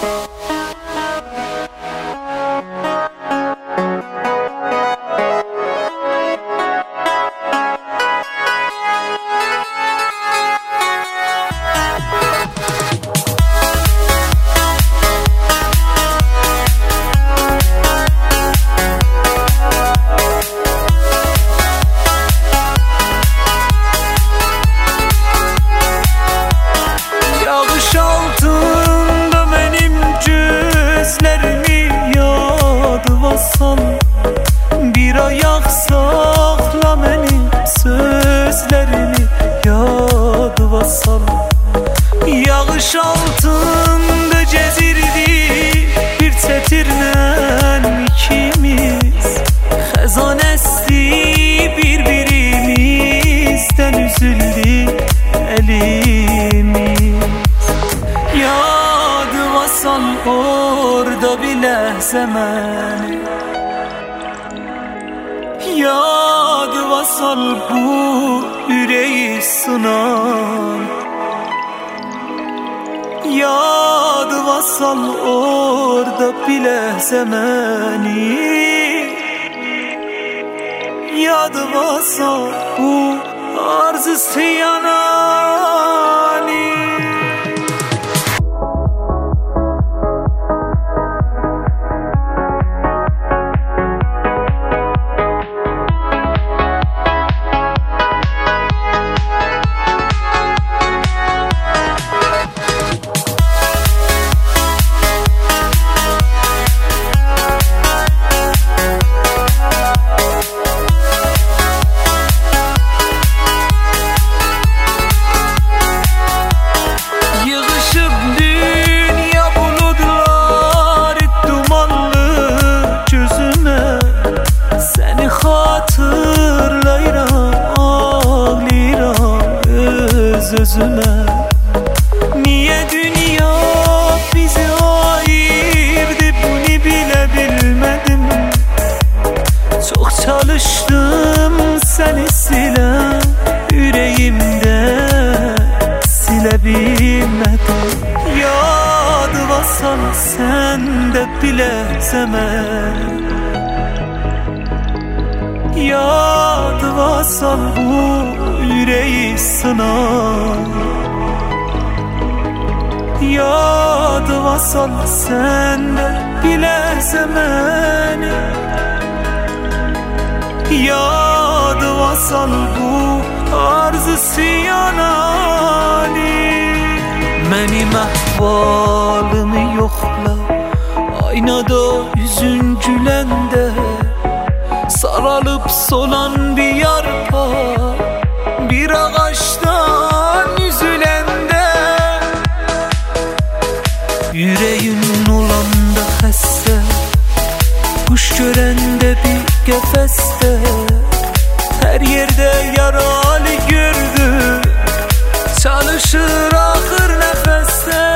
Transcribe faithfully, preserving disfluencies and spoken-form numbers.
Bir ayak sakla benim sözlerimi yadıma sal. Yağış altında cezirdi bir tetirnen ikimiz. Xezan esti birbirimizden üzüldü elimiz. Yadıma sal orada bile zemeni. Yadıma sal bu yüreği sınan. Yadıma sal orada bile zemeni. Yadıma sal bu arzı yanani. Özüme. Niye dünya bizi ayırdı, bunu bile bilmedim. Çok çalıştım seni sile, yüreğimde silebilmedim. Yadıma sal sen de bile zaman. Yadıma sal bu yüreği sınar. Yadıma sal sen de bile zemeni. Yadıma sal bu arzı yanani. Benim ahvalımı yokla, aynada yüzün gülende. Saralıp solan bir yarpa, bir ağaçtan üzülende. Yüreğin olanda hesse, kuş görende bir gefeste. Her yerde yaralı gördü, çalışır ahır nefeste.